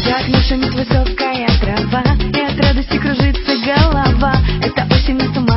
Как ношенит высокая трава, и от радости кружится голова. Это осень, на